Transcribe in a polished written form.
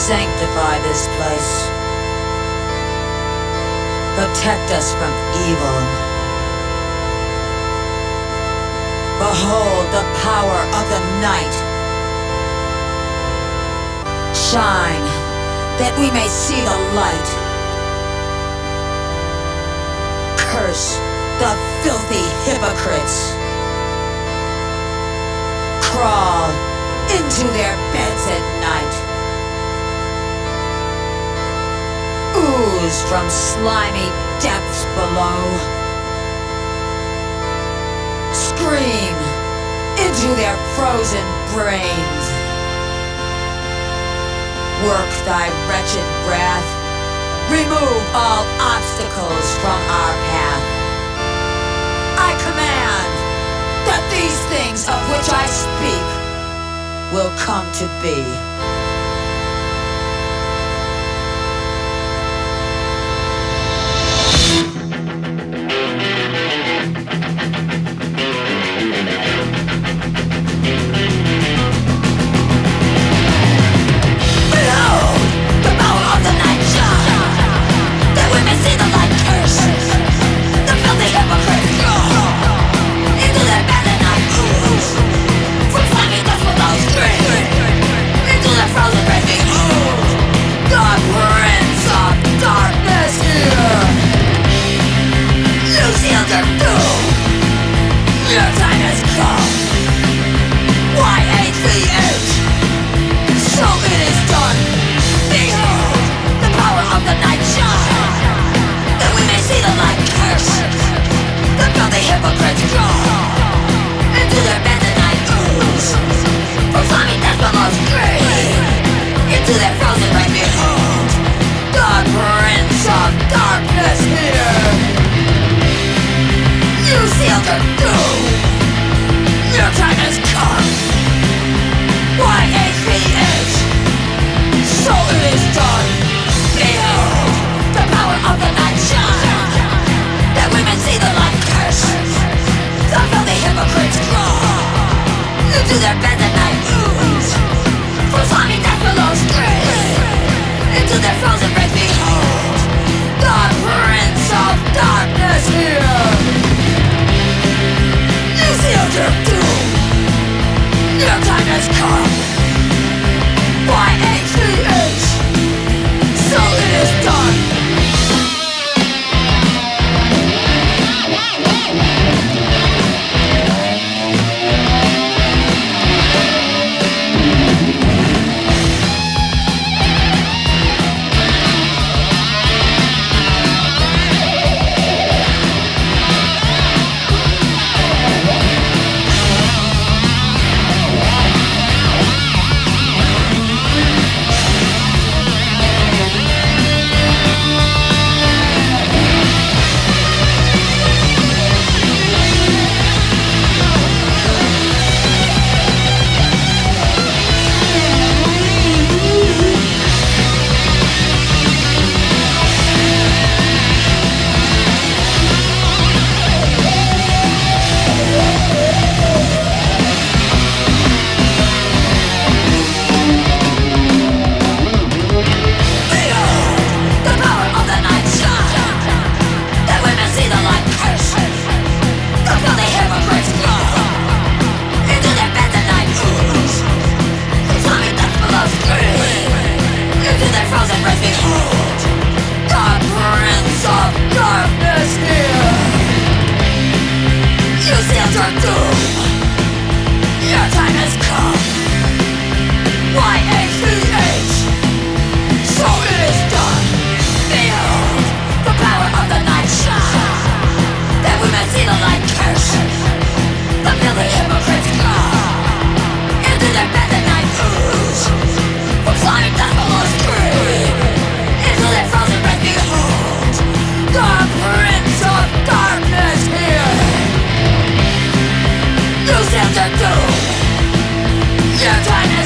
Sanctify this place. Protect us from evil. Behold the power of the night. Shine, that we may see the light. Curse the filthy hypocrites. Crawl into their beds at night. Ooze from slimy depths below. Scream into their frozen brains. Work thy wretched wrath. Remove all obstacles from our path. I command that these things of which I speak will come to be. Your time